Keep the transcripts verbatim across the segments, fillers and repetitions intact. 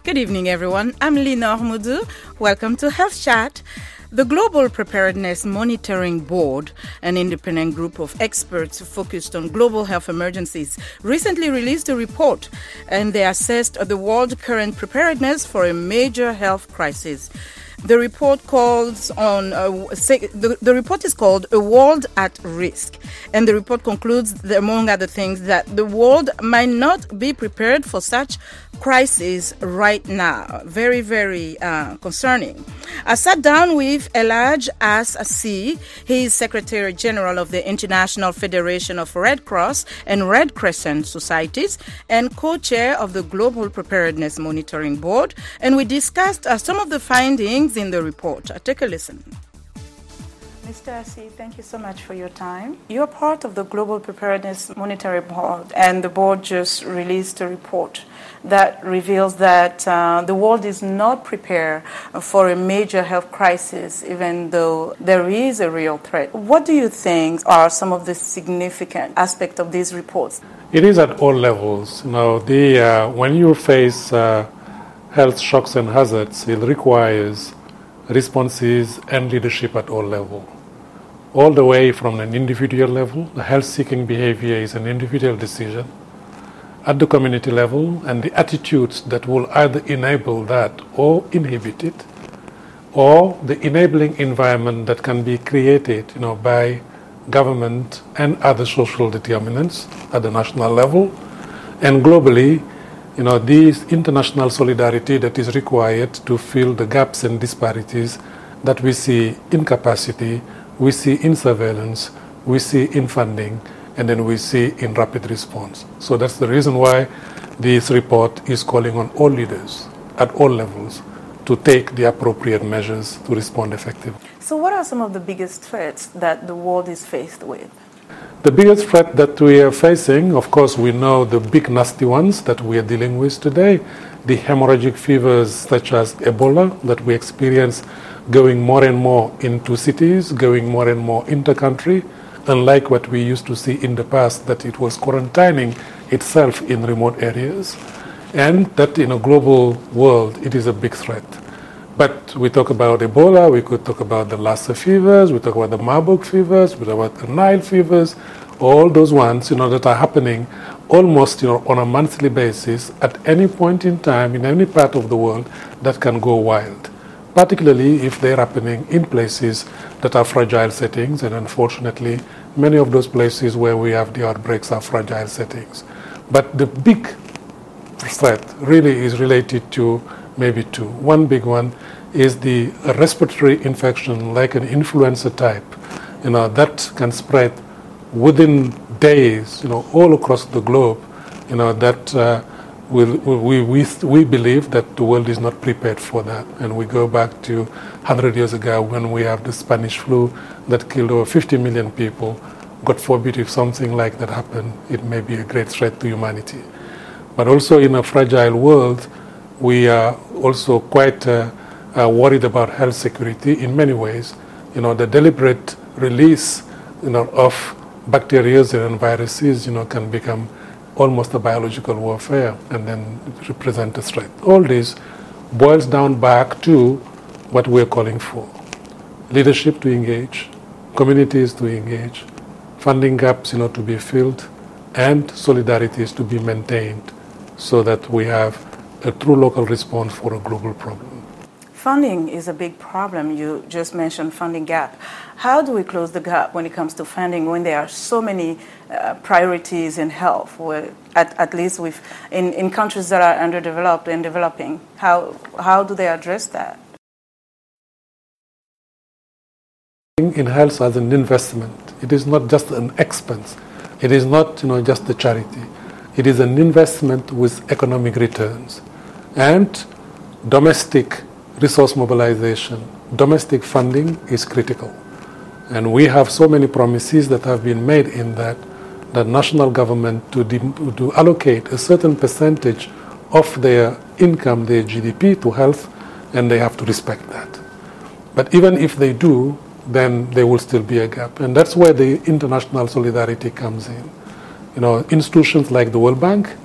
Good evening, everyone. I'm Linor Moudou. Welcome to Health Chat. The Global Preparedness Monitoring Board, an independent group of experts focused on global health emergencies, recently released a report, and they assessed the world's current preparedness for a major health crisis. The report calls on uh, say, the, the report is called A World at Risk, and the report concludes, that, among other things, that the world might not be prepared for such crisis right now. Very, very uh, concerning. I sat down with Elhaj As-Si. He is Secretary General of the International Federation of Red Cross and Red Crescent Societies and co-chair of the Global Preparedness Monitoring Board. And we discussed uh, some of the findings in the report. Uh, take a listen. Mister As-Si, thank you so much for your time. You're part of the Global Preparedness Monitoring Board, and the board just released a report that reveals that uh, the world is not prepared for a major health crisis, even though there is a real threat. What do you think are some of the significant aspects of these reports? It is at all levels. You know, the, uh, when you face uh, health shocks and hazards, it requires responses and leadership at all levels. All the way from an individual level, the health-seeking behavior is an individual decision, at the community level, and the attitudes that will either enable that or inhibit it, or the enabling environment that can be created, you know, by government and other social determinants at the national level, and globally, you know, this international solidarity that is required to fill the gaps and disparities that we see in capacity, we see in surveillance, we see in funding, and then we see in rapid response. So that's the reason why this report is calling on all leaders at all levels to take the appropriate measures to respond effectively. So what are some of the biggest threats that the world is faced with? The biggest threat that we are facing, of course, we know the big nasty ones that we are dealing with today, the hemorrhagic fevers such as Ebola that we experience going more and more into cities, going more and more inter-country, unlike what we used to see in the past, that it was quarantining itself in remote areas, and that in a global world it is a big threat. But we talk about Ebola, we could talk about the Lassa fevers, we talk about the Marburg fevers, we talk about the Nile fevers, all those ones, you know, that are happening almost, you know, on a monthly basis at any point in time in any part of the world that can go wild, particularly if they're happening in places that are fragile settings, and unfortunately many of those places where we have the outbreaks are fragile settings. But the big threat really is related to maybe two. One big one is the respiratory infection, like an influenza type, you know, that can spread within days, you know, all across the globe, you know, that uh, we'll, we, we, we believe that the world is not prepared for that. And we go back to one hundred years ago when we have the Spanish flu that killed over fifty million people. God forbid if something like that happened, it may be a great threat to humanity. But also in a fragile world, we are also quite uh, uh, worried about health security in many ways. You know, the deliberate release, you know, of bacteria and viruses, you know, can become almost a biological warfare and then represent a threat. All this boils down back to what we're calling for. Leadership to engage, communities to engage, funding gaps, you know, to be filled, and solidarities to be maintained so that we have a true local response for a global problem. Funding is a big problem. You just mentioned funding gap. How do we close the gap when it comes to funding when there are so many uh, priorities in health, where at, at least with, in, in countries that are underdeveloped and developing? How, how do they address that? In health as an investment, it is not just an expense. It is not, you know, just a charity. It is an investment with economic returns. And domestic resource mobilization, domestic funding is critical. And we have so many promises that have been made in that, the national government to, de- to allocate a certain percentage of their income, their G D P, to health, and they have to respect that. But even if they do, then there will still be a gap. And that's where the international solidarity comes in. You know, institutions like the World Bank,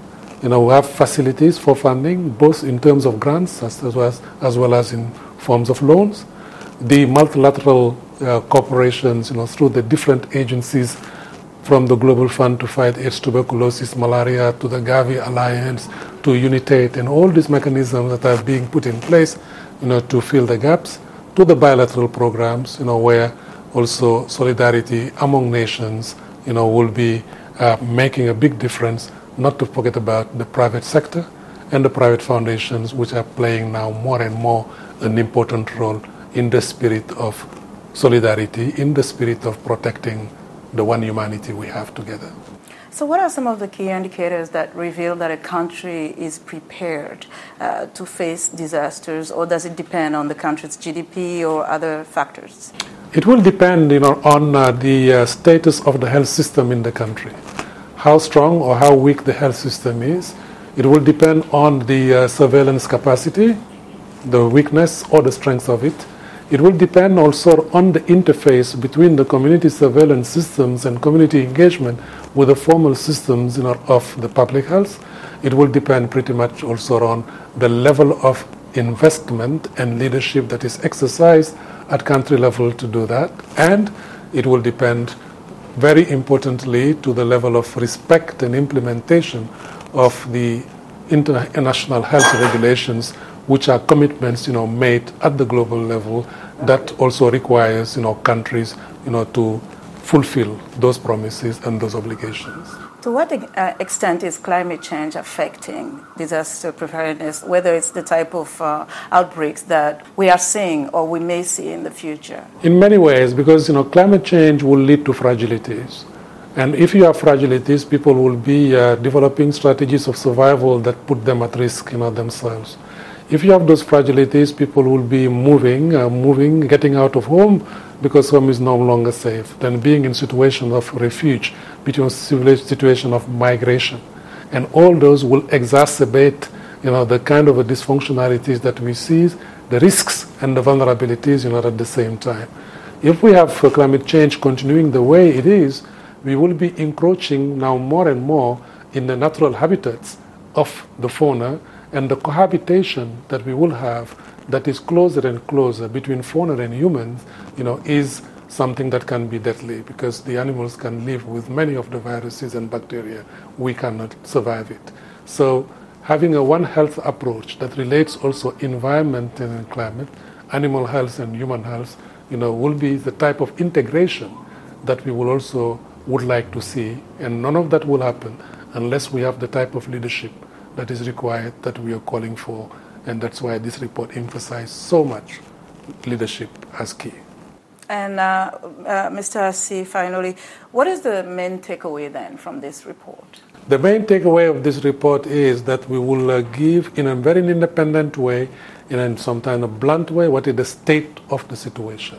You know, we have facilities for funding, both in terms of grants as, as, well, as, as well as in forms of loans. The multilateral uh, corporations, you know, through the different agencies, from the Global Fund to fight AIDS, tuberculosis, malaria, to the Gavi Alliance, to UNITAID, and all these mechanisms that are being put in place, you know, to fill the gaps, to the bilateral programs, you know, where also solidarity among nations, you know, will be uh, making a big difference. Not to forget about the private sector and the private foundations, which are playing now more and more an important role in the spirit of solidarity, in the spirit of protecting the one humanity we have together. So what are some of the key indicators that reveal that a country is prepared uh, to face disasters, or does it depend on the country's G D P or other factors? It will depend, you know, on uh, the uh, status of the health system in the country. How strong or how weak the health system is. It will depend on the uh, surveillance capacity, the weakness or the strength of it. It will depend also on the interface between the community surveillance systems and community engagement with the formal systems, you know, of the public health. It will depend pretty much also on the level of investment and leadership that is exercised at country level to do that. And it will depend very importantly to the level of respect and implementation of the international health regulations, which are commitments, you know, made at the global level that also requires, you know, countries, you know, to fulfill those promises and those obligations. To what uh, extent is climate change affecting disaster preparedness, whether it's the type of uh, outbreaks that we are seeing or we may see in the future? In many ways, because, you know, climate change will lead to fragilities. And if you have fragilities, people will be uh, developing strategies of survival that put them at risk, you know, themselves. If you have those fragilities, people will be moving, uh, moving, getting out of home because home is no longer safe. Then being in situation of refuge, between situation of migration, and all those will exacerbate, you know, the kind of a dysfunctionalities that we see, the risks and the vulnerabilities, you know, at the same time. If we have uh, climate change continuing the way it is, we will be encroaching now more and more in the natural habitats of the fauna, and the cohabitation that we will have that is closer and closer between fauna and humans, you know, is something that can be deadly because the animals can live with many of the viruses and bacteria. We cannot survive it. So having a One Health approach that relates also environment and climate, animal health and human health, you know, will be the type of integration that we will also would like to see. And none of that will happen unless we have the type of leadership that is required, that we are calling for, and that's why this report emphasizes so much leadership as key. And uh, uh, Mister Assi, finally, what is the main takeaway then from this report? The main takeaway of this report is that we will uh, give in a very independent way, in some kind of blunt way, what is the state of the situation.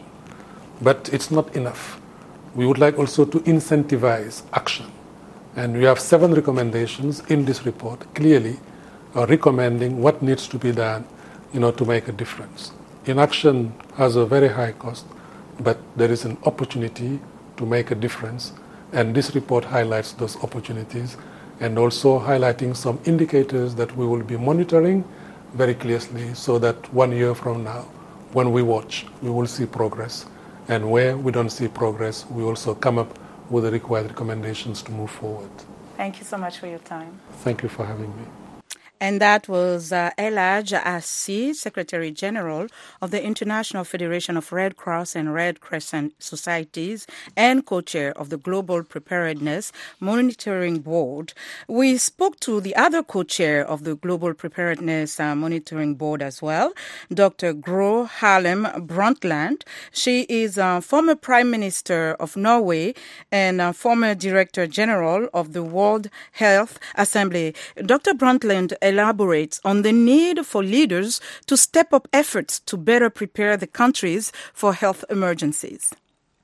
But it's not enough. We would like also to incentivize action. And we have seven recommendations in this report, clearly uh, recommending what needs to be done, you know, to make a difference. Inaction has a very high cost, but there is an opportunity to make a difference. And this report highlights those opportunities and also highlighting some indicators that we will be monitoring very closely so that one year from now, when we watch, we will see progress. And where we don't see progress, we also come up with the required recommendations to move forward. Thank you so much for your time. Thank you for having me. And that was uh, Elhaj Assi, Secretary General of the International Federation of Red Cross and Red Crescent Societies and co-chair of the Global Preparedness Monitoring Board. We spoke to the other co-chair of the Global Preparedness uh, Monitoring Board as well, Doctor Gro Harlem Brundtland. She is a former Prime Minister of Norway and a former Director General of the World Health Assembly. Doctor Brundtland elaborates on the need for leaders to step up efforts to better prepare the countries for health emergencies.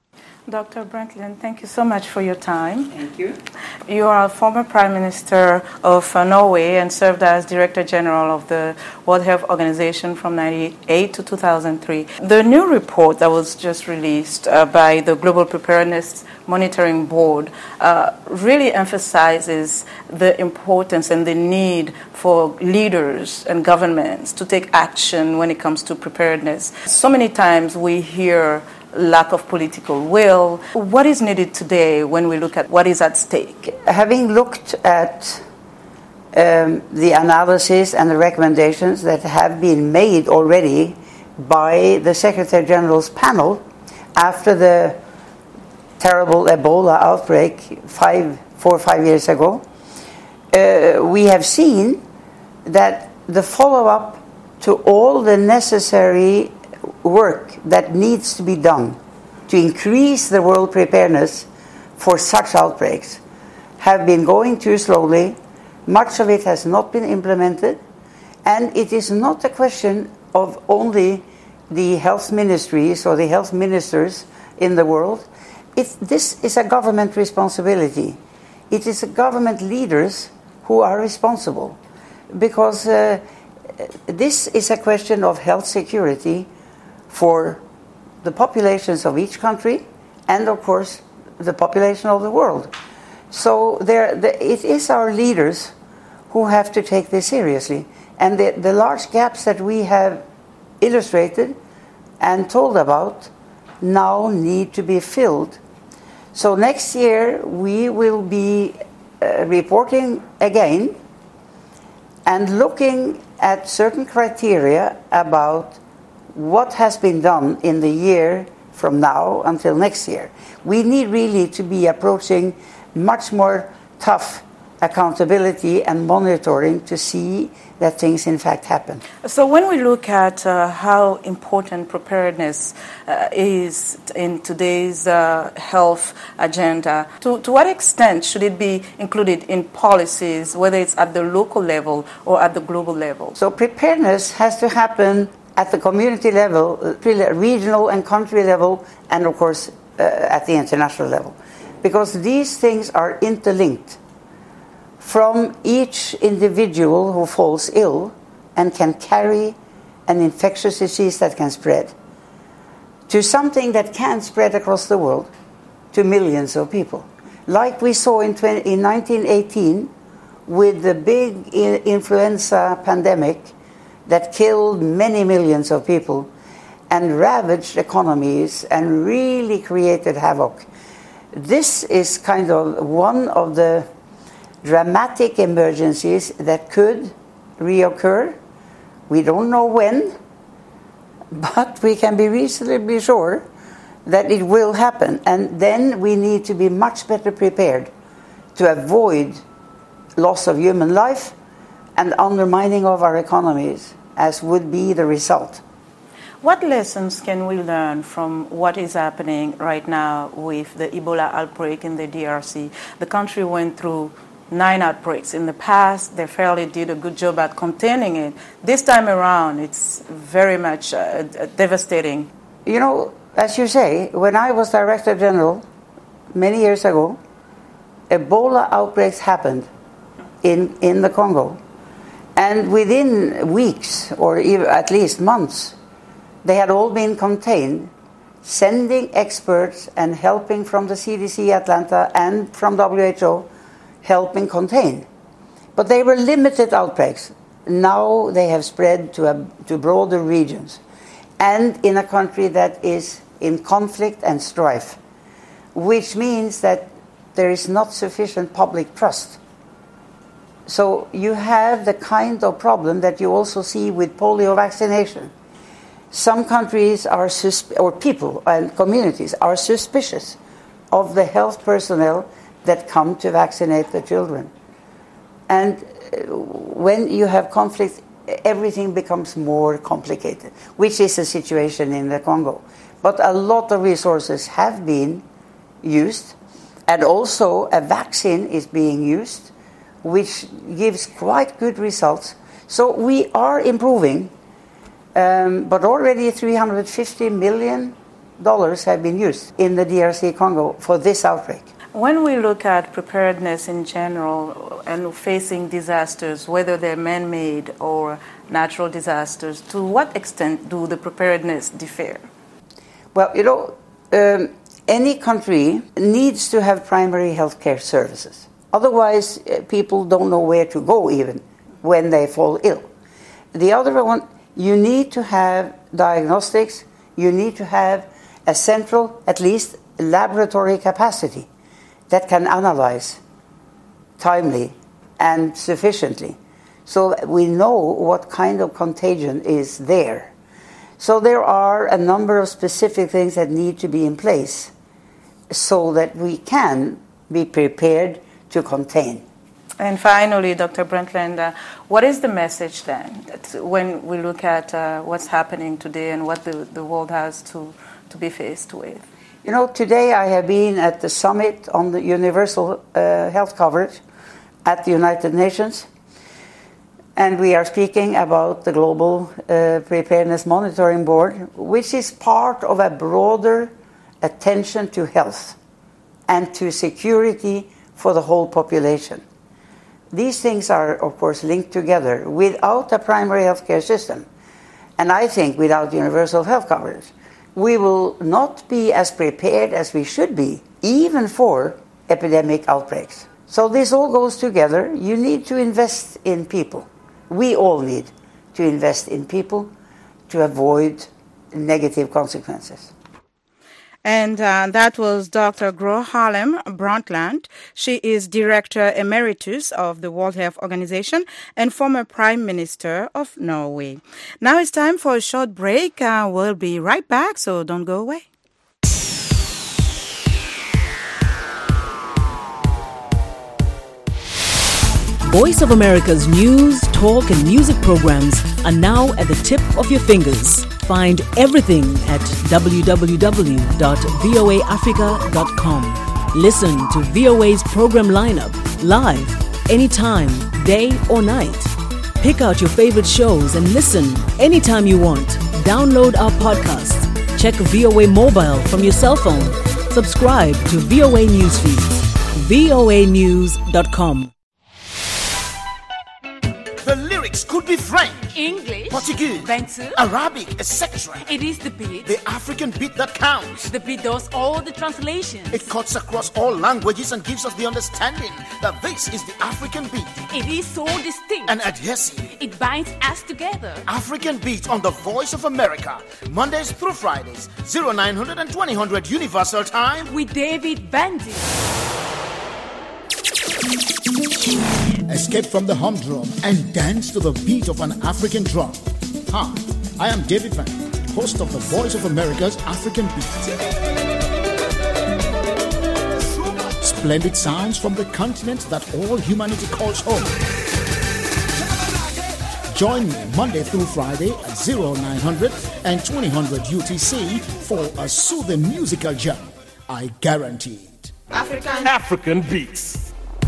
Doctor Brundtland, thank you so much for your time. Thank you. You are a former Prime Minister of uh, Norway and served as Director General of the World Health Organization from ninety-eight to two thousand three. The new report that was just released uh, by the Global Preparedness Monitoring Board uh, really emphasizes the importance and the need for leaders and governments to take action when it comes to preparedness. So many times we hear lack of political will. What is needed today when we look at what is at stake? Having looked at um, the analysis and the recommendations that have been made already by the Secretary General's panel after the terrible Ebola outbreak five, four or five years ago, uh, we have seen that the follow-up to all the necessary work that needs to be done to increase the world preparedness for such outbreaks have been going too slowly. Much of it has not been implemented, and it is not a question of only the health ministries or the health ministers in the world. It, this is a government responsibility. It is the government leaders who are responsible, because uh, this is a question of health security for the populations of each country and, of course, the population of the world. So there, the, it is our leaders who have to take this seriously. And the, the large gaps that we have illustrated and told about now need to be filled. So next year we will be uh, reporting again and looking at certain criteria about what has been done in the year from now until next year. We need really to be approaching much more tough accountability and monitoring to see that things in fact happen. So when we look at uh, how important preparedness uh, is in today's uh, health agenda, to, to what extent should it be included in policies, whether it's at the local level or at the global level? So preparedness has to happen at the community level, regional and country level, and of course uh, at the international level. Because these things are interlinked. From each individual who falls ill and can carry an infectious disease that can spread, to something that can spread across the world to millions of people. Like we saw in, twenty, in nineteen eighteen with the big influenza pandemic that killed many millions of people and ravaged economies and really created havoc. This is kind of one of the dramatic emergencies that could reoccur. We don't know when, but we can be reasonably sure that it will happen. And then we need to be much better prepared to avoid loss of human life and undermining of our economies, as would be the result. What lessons can we learn from what is happening right now with the Ebola outbreak in the D R C? The country went through nine outbreaks. In the past, they fairly did a good job at containing it. This time around, it's very much uh, devastating. You know, as you say, when I was Director General many years ago, Ebola outbreaks happened in, in the Congo. And within weeks, or even at least months, they had all been contained, sending experts and helping from the C D C Atlanta and from W H O, helping contain. But they were limited outbreaks. Now they have spread to, a, to broader regions. And in a country that is in conflict and strife, which means that there is not sufficient public trust. So you have the kind of problem that you also see with polio vaccination. Some countries are, susp- or people and communities are suspicious of the health personnel that come to vaccinate the children. And when you have conflict, everything becomes more complicated, which is the situation in the Congo. But a lot of resources have been used, and also a vaccine is being used, which gives quite good results. So we are improving, um, but already three hundred fifty million dollars have been used in the D R C Congo for this outbreak. When we look at preparedness in general and facing disasters, whether they're man-made or natural disasters, to what extent do the preparedness differ? Well, you know, um, any country needs to have primary health care services. Otherwise, uh, people don't know where to go even when they fall ill. The other one, you need to have diagnostics, you need to have a central, at least, laboratory capacity that can analyze timely and sufficiently so that we know what kind of contagion is there. So there are a number of specific things that need to be in place so that we can be prepared to contain. And finally, Doctor Brundtland, uh, what is the message then when we look at uh, what's happening today and what the, the world has to, to be faced with? You know, today I have been at the summit on the universal uh, health coverage at the United Nations, and we are speaking about the Global uh, Preparedness Monitoring Board, which is part of a broader attention to health and to security for the whole population. These things are, of course, linked together. Without a primary health care system, and I think without universal health coverage, we will not be as prepared as we should be, even for epidemic outbreaks. So this all goes together. You need to invest in people. We all need to invest in people to avoid negative consequences. And uh, that was Doctor Gro Harlem Brundtland. She is Director Emeritus of the World Health Organization and former Prime Minister of Norway. Now it's time for a short break. Uh, we'll be right back, so don't go away. Voice of America's news, talk, and music programs are now at the tip of your fingers. Find everything at w w w dot v o a africa dot com. Listen to V O A's program lineup live, anytime, day or night. Pick out your favorite shows and listen anytime you want. Download our podcast. Check V O A Mobile from your cell phone. Subscribe to V O A Newsfeed. v o a news dot com. The lyrics could be French, English, Portuguese, Bantu, Arabic, et cetera. It is the beat. The African beat that counts. The beat does all the translations. It cuts across all languages and gives us the understanding that this is the African beat. It is so distinct and adhesive. It binds us together. African beat on the Voice of America, Mondays through Fridays, oh nine hundred and twenty hundred Universal Time with David Bandy. Escape from the humdrum and dance to the beat of an African drum. Hi, I am David Van, host of the Voice of America's African Beat. Splendid sounds from the continent that all humanity calls home. Join me Monday through Friday at oh nine hundred and twenty hundred U T C for a soothing musical jam. I guarantee it. African African Beats.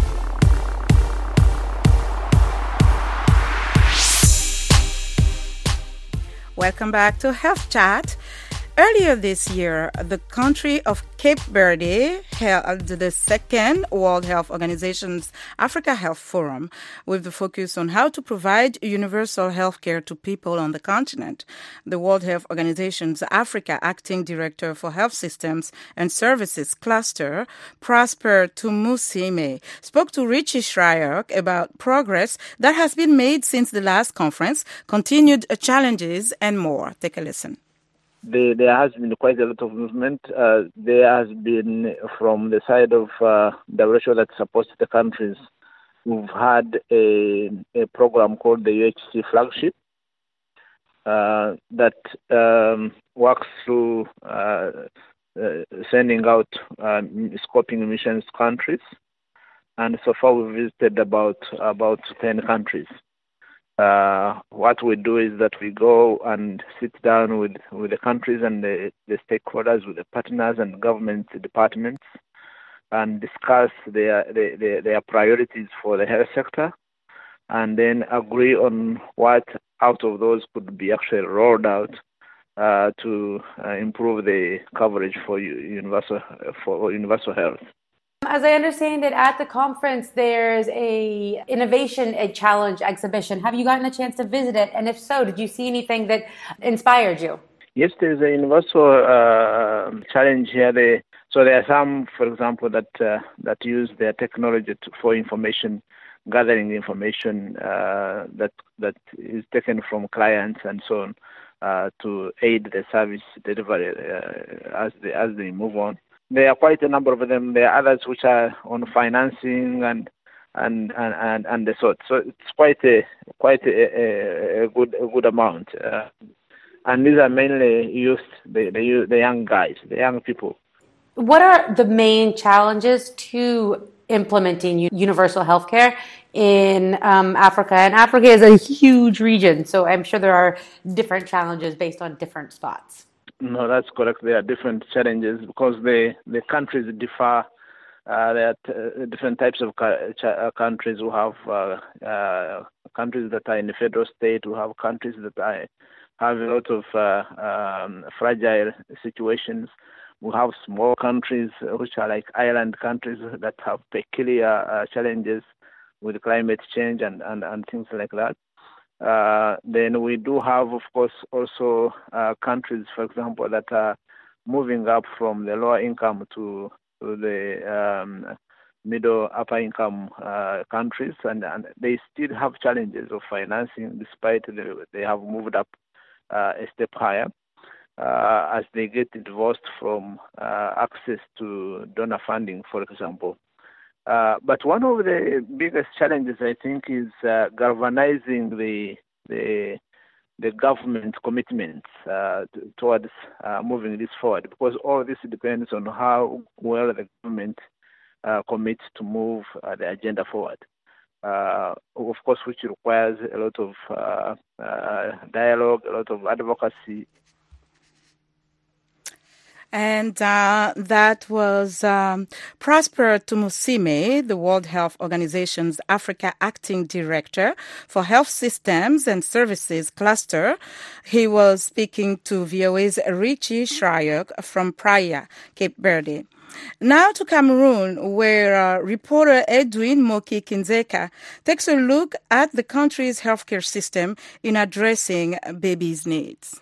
Welcome back to Health Chat. Earlier this year, the country of Cape Verde held the second World Health Organization's Africa Health Forum with the focus on how to provide universal health care to people on the continent. The World Health Organization's Africa Acting Director for Health Systems and Services Cluster, Prosper Tumusime, spoke to Richie Schreier about progress that has been made since the last conference, continued challenges, and more. Take a listen. There, there has been quite a lot of movement. Uh, there has been, from the side of uh, W H O that supports the countries, we've had a, a program called the U H C Flagship uh, that um, works through uh, uh, sending out uh, scoping missions to countries. And so far we've visited about, about ten countries. Uh, what we do is that we go and sit down with, with the countries and the, the stakeholders, with the partners and government departments, and discuss their, their their priorities for the health sector, and then agree on what out of those could be actually rolled out uh, to uh, improve the coverage for universal for universal health. As I understand it, at the conference, there's a innovation a challenge exhibition. Have you gotten a chance to visit it? And if so, did you see anything that inspired you? Yes, there's a universal uh, challenge here. They, so there are some, for example, that uh, that use their technology to, for information, gathering information uh, that that is taken from clients and so on uh, to aid the service delivery uh, as they as they move on. There are quite a number of them. There are others which are on financing and and and and, and the sort. So it's quite a quite a, a, a good a good amount. Uh, and these are mainly youth, the, the the young guys, the young people. What are the main challenges to implementing universal healthcare in um, Africa? And Africa is a huge region, so I'm sure there are different challenges based on different spots. No, that's correct. There are different challenges because the, the countries differ. Uh, there are t- different types of ca- ch- countries who have uh, uh, countries that are in the federal state, who have countries that are, have a lot of uh, um, fragile situations. We have small countries which are like island countries that have peculiar uh, challenges with climate change and, and, and things like that. Uh, then we do have, of course, also uh, countries, for example, that are moving up from the lower income to, to the um, middle, upper income uh, countries, and, and they still have challenges of financing despite the, they have moved up uh, a step higher uh, as they get divorced from uh, access to donor funding, for example. Uh, but one of the biggest challenges, I think, is uh, galvanizing the the the government commitments uh, t- towards uh, moving this forward, because all this depends on how well the government uh, commits to move uh, the agenda forward. Uh, of course, which requires a lot of uh, uh, dialogue, a lot of advocacy. And uh, that was um, Prosper Tumusime, the World Health Organization's Africa Acting Director for Health Systems and Services Cluster. He was speaking to V O A's Richie Shryock from Praia, Cape Verde. Now to Cameroon, where uh, reporter Edwin Moki Kinzeka takes a look at the country's healthcare system in addressing babies' needs.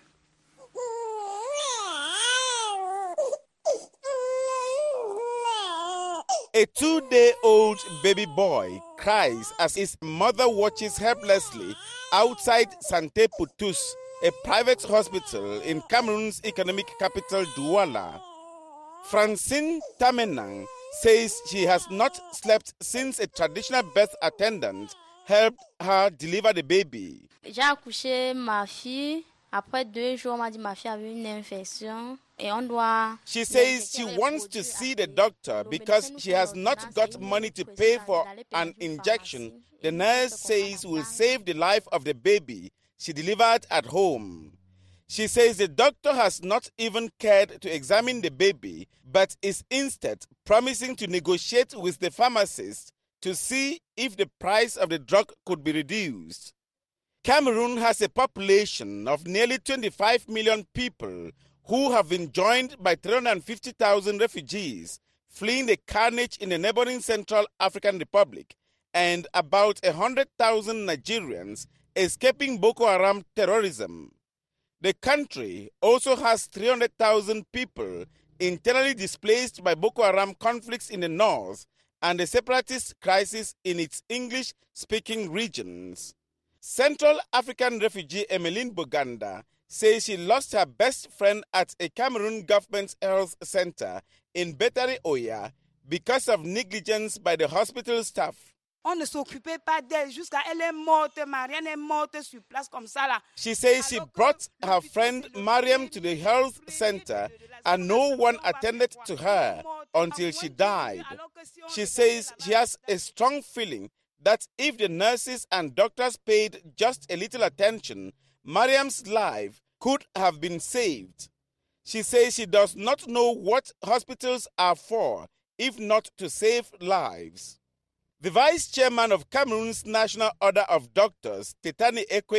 A two-day-old baby boy cries as his mother watches helplessly outside Santé pour tous, a private hospital in Cameroon's economic capital, Douala. Francine Tamenang says she has not slept since a traditional birth attendant helped her deliver the baby. J'ai accouché ma fille. Après deux jours, on m'a dit ma fille avait une infection. She says she wants to see the doctor because she has not got money to pay for an injection the nurse says will save the life of the baby she delivered at home. She says the doctor has not even cared to examine the baby, but is instead promising to negotiate with the pharmacist to see if the price of the drug could be reduced. Cameroon has a population of nearly twenty-five million people who have been joined by three hundred fifty thousand refugees fleeing the carnage in the neighboring Central African Republic and about one hundred thousand Nigerians escaping Boko Haram terrorism. The country also has three hundred thousand people internally displaced by Boko Haram conflicts in the north and the separatist crisis in its English-speaking regions. Central African refugee Emeline Boganda says she lost her best friend at a Cameroon government health center in Betare Oya because of negligence by the hospital staff. She says she brought her friend Mariam to the health center and no one attended to her until she died. She says she has a strong feeling that if the nurses and doctors paid just a little attention, Mariam's life could have been saved. She says she does not know what hospitals are for, if not to save lives. The vice chairman of Cameroon's National Order of Doctors, Tetani Ekwe,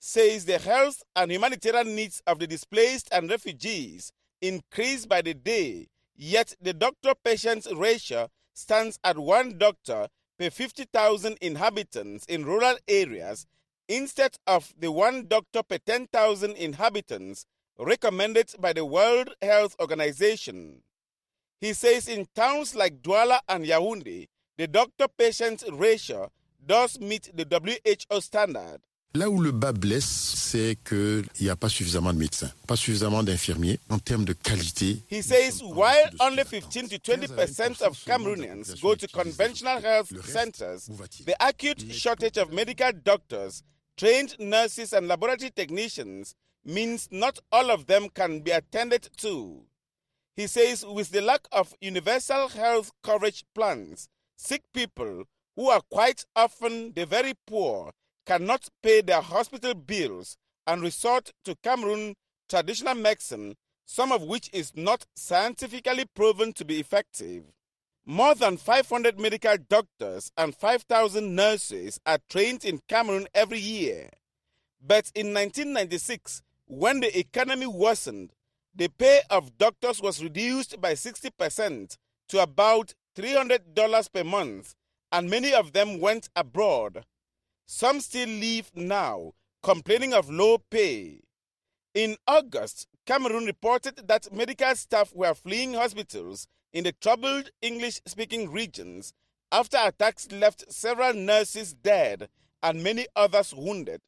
says the health and humanitarian needs of the displaced and refugees increase by the day, yet the doctor-patient ratio stands at one doctor per fifty thousand inhabitants in rural areas instead of the one doctor per ten thousand inhabitants recommended by the World Health Organization. He says in towns like Douala and Yaoundé, the doctor-patient ratio does meet the W H O standard. Là où le bas blesse, c'est qu'il n'y a pas suffisamment de médecins, pas suffisamment d'infirmiers en termes de qualité. He says while only fifteen to twenty percent of Cameroonians go to conventional health centers, the acute shortage of medical doctors, trained nurses and laboratory technicians means not all of them can be attended to. He says with the lack of universal health coverage plans, sick people, who are quite often the very poor, cannot pay their hospital bills and resort to Cameroon traditional medicine, some of which is not scientifically proven to be effective. More than five hundred medical doctors and five thousand nurses are trained in Cameroon every year. But in nineteen ninety-six, when the economy worsened, the pay of doctors was reduced by sixty percent to about three hundred dollars per month, and many of them went abroad. Some still leave now, complaining of low pay. In August, Cameroon reported that medical staff were fleeing hospitals in the troubled English-speaking regions after attacks left several nurses dead and many others wounded.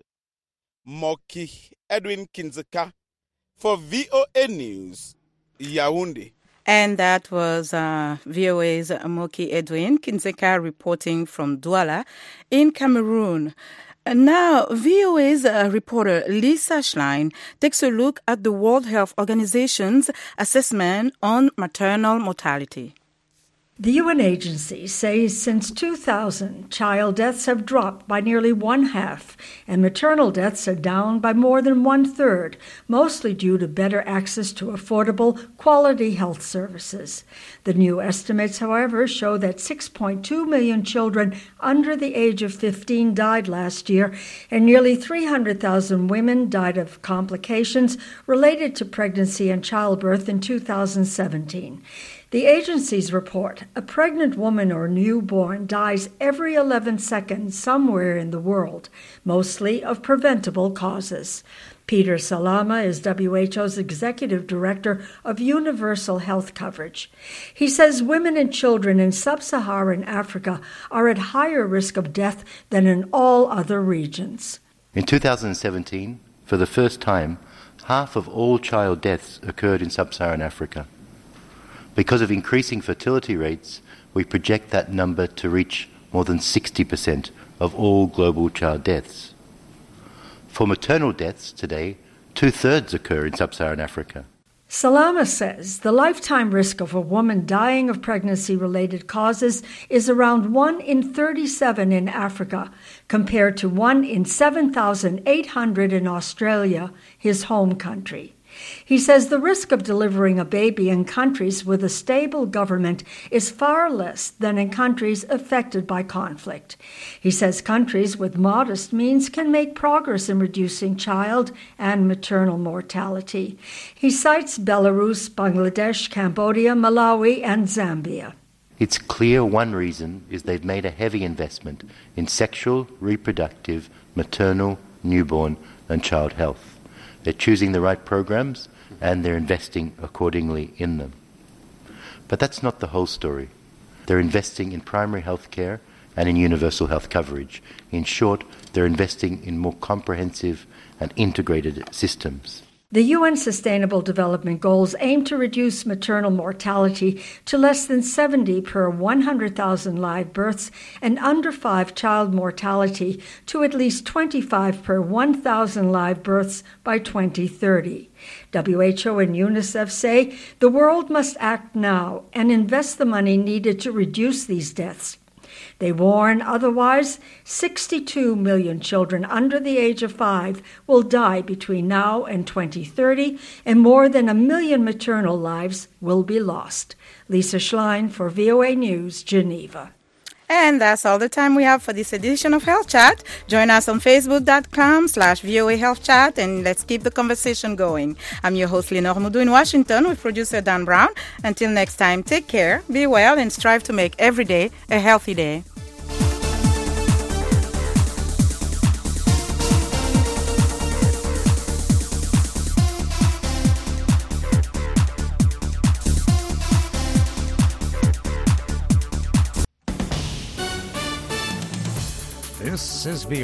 Moki Edwin Kinzeka for V O A News, Yaoundé. And that was uh, V O A's Moki Edwin Kinzeka reporting from Douala in Cameroon. And now, V O A's uh, reporter Lisa Schlein takes a look at the World Health Organization's assessment on maternal mortality. The U N agency says since two thousand, child deaths have dropped by nearly one half, and maternal deaths are down by more than one third, mostly due to better access to affordable, quality health services. The new estimates, however, show that six point two million children under the age of fifteen died last year, and nearly three hundred thousand women died of complications related to pregnancy and childbirth in two thousand seventeen. The agency's report, a pregnant woman or newborn dies every eleven seconds somewhere in the world, mostly of preventable causes. Peter Salama is W H O's Executive Director of Universal Health Coverage. He says women and children in sub-Saharan Africa are at higher risk of death than in all other regions. In two thousand seventeen, for the first time, half of all child deaths occurred in sub-Saharan Africa. Because of increasing fertility rates, we project that number to reach more than sixty percent of all global child deaths. For maternal deaths today, two-thirds occur in sub-Saharan Africa. Salama says the lifetime risk of a woman dying of pregnancy-related causes is around one in thirty-seven in Africa, compared to one in seven thousand eight hundred in Australia, his home country. He says the risk of delivering a baby in countries with a stable government is far less than in countries affected by conflict. He says countries with modest means can make progress in reducing child and maternal mortality. He cites Belarus, Bangladesh, Cambodia, Malawi, and Zambia. It's clear one reason is they've made a heavy investment in sexual, reproductive, maternal, newborn, and child health. They're choosing the right programs and they're investing accordingly in them. But that's not the whole story. They're investing in primary health care and in universal health coverage. In short, they're investing in more comprehensive and integrated systems. The U N Sustainable Development Goals aim to reduce maternal mortality to less than seventy per one hundred thousand live births and under five child mortality to at least twenty-five per one thousand live births by twenty thirty. W H O and UNICEF say the world must act now and invest the money needed to reduce these deaths. They warn otherwise sixty-two million children under the age of five will die between now and twenty thirty, and more than a million maternal lives will be lost. Lisa Schlein for V O A News, Geneva. And that's all the time we have for this edition of Health Chat. Join us on facebook.com slash VOA Health Chat and let's keep the conversation going. I'm your host, Lenore Moudou in Washington with producer Dan Brown. Until next time, take care, be well, and strive to make every day a healthy day. This is V